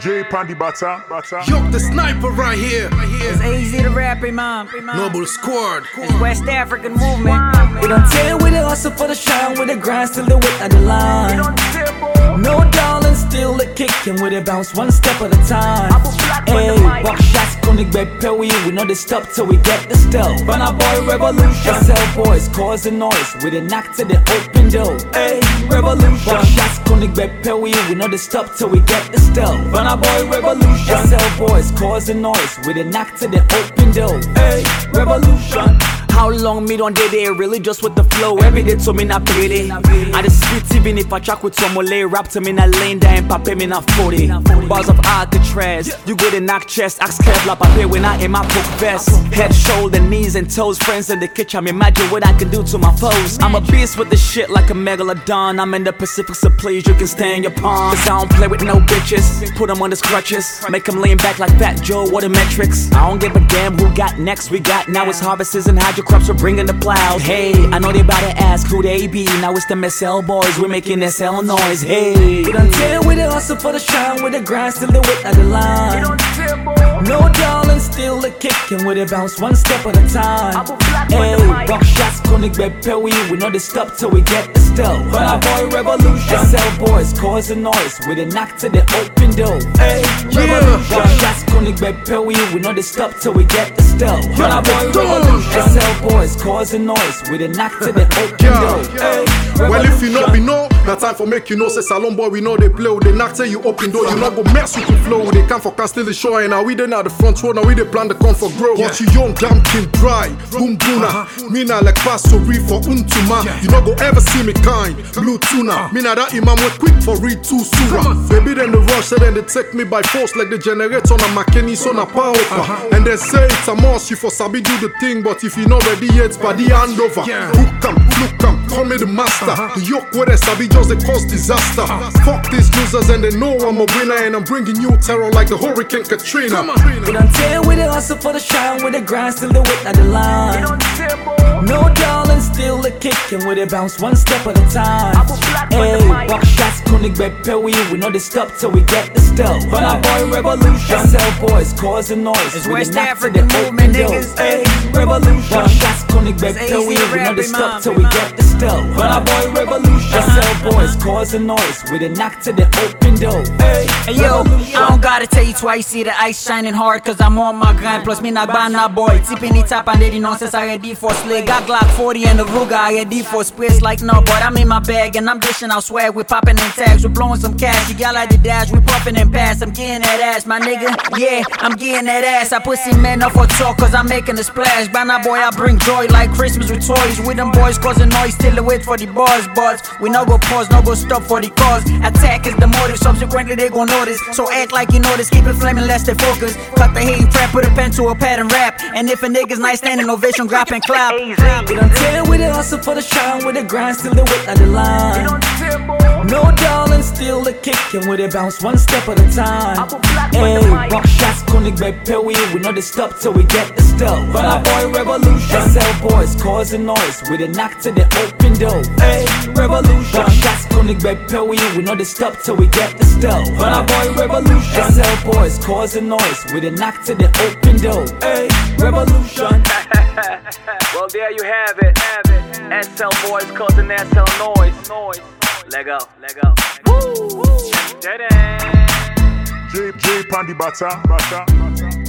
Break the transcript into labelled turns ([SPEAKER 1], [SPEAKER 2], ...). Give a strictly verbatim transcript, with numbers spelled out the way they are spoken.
[SPEAKER 1] J Pandy Bata, Bata.
[SPEAKER 2] Yo, the sniper right here.
[SPEAKER 3] It's easy to rap, Imam.
[SPEAKER 2] Noble Squad.
[SPEAKER 3] It's West African movement.
[SPEAKER 4] We don't tell with the hustle for the shine, with the grind still the width of the line. No darling, still the kicking with it bounce one step at a time. Hey, buck shots, konig bed we we know they stop till we get the stealth. But our boy revolution, S L boys causing noise with a knock to the open door. Hey, revolution, buck shots, konig bed we we know they stop till we get the stealth. But our boy revolution, S L boys causing noise with a knock to the open door. Hey, revolution.
[SPEAKER 5] How long me don't did it, really just with the flow. Every day to me not pretty. I just spit even if I track with some Malay rap to me not laying down, pape me not forty. Bars of Alcatraz, you go to knock chest, ask Kevlar pape when I in my poke vest. Head, shoulder, knees and toes, friends in the kitchen, imagine what I can do to my foes. I'm a beast with the shit like a megalodon. I'm in the Pacific, so please you can stay in your palm. Cause I don't play with no bitches, put them on the crutches, make them lean back like Fat Joe, what the metrics. I don't give a damn who got next, we got now it's harvests and hydro crops, we're bringing the plows. Hey, I know they about to ask who they be. Now it's them S L boys, we're making S L noise. Hey,
[SPEAKER 4] we don't tell with the hustle for the shine, with the grind still the width of the line. No darling, still the kicking with it bounce one step at a time. Hey, buck shots, konig bed we we know they stop till we get the stealth. But our boy revolution, S L boys causing noise with a knock to the open door. Hey, revolution, buck shots, konig bed we we know they stop till we get the stealth. But our boy revolution, S L boys causing noise with a knock to the open door. Hey,
[SPEAKER 2] well, if you know, we know. Now time for make you know, say Salon boy, we know they play. They knock till you open door. You not go mess with the flow. They come for still the show. And now we then at the front row. Now we they plan the come for grow. Watch you young, damn king dry. Boom boona. Me na like pastori for untuma. You not go ever see me kind. Blue tuna. Me na that imam went quick for read two surah. Baby then the rush, then they take me by force like the generator on a McKinney son a power. And they say it's a must. You for Sabi do the thing, but if you not ready yet, by the hand over. Hook come, look come, call me the master. The yoke with a Sabi just they cause disaster. Fuck these losers and they know I'm a winner, and I'm bringing you terror like the Hurricane Katrina.
[SPEAKER 4] We don't tell with the hustle for the shine, with the grind still the width of the line. No darling, still the kicking with it bounce one step at a time. Hey, buck shots, konig bed we we know they stop till we get the stealth. But our boy revolution, S L boys causing noise.
[SPEAKER 3] It's West African movement, niggas.
[SPEAKER 4] Hey, revolution, buck shots, konig bed we we know they stop till we get the stealth. But our boy revolution, S L boys causing noise with a knock to the open door. Hey,
[SPEAKER 3] hey yo, I don't gotta tell you twice, see the ice shining hard, cause I'm on my grind. Plus me not ban na boy, tipping it up and they nonsense. I ready for slay. Got Glock forty and the Ruger, I ready for space like no, but I'm in my bag and I'm dishing out swag. We popping in tags, we blowing some cash. You got like the dash, we puffing and pass. I'm getting that ass, my nigga. Yeah, I'm getting that ass. I pussy men up for talk, cause I'm making a splash. Ban na boy, I bring joy like Christmas with toys. With them boys causing noise, still the wait for the boys, but we no go pause, no go stop for the cause. Attack is the motive, subsequently they gon' notice. So act like you notice, keep it flaming, less they focus. Cut the hate prep, put a pen to a pad and rap. And if a nigga's nice, standing ovation, drop and clap.
[SPEAKER 4] We don't tell with the hustle for the shine, with the grind still the width of the line. No darling, still the kicking with it bounce one step at a time. Hey, buck shots, konig bed we we know they stop till we get the stealth. But our boy revolution, S L boys causing noise with a knock to the open door. Hey, revolution, buck shots, konig bed we we know they stop till we get the stealth. But our boy revolution, S L boys causing noise with a knock to the open door. Hey, revolution.
[SPEAKER 5] Well, there you have it. S L boys causing S L noise. Noise. Let go. Let go. Woo. Woo.
[SPEAKER 1] J J Pandy Bata, Bata, Bata.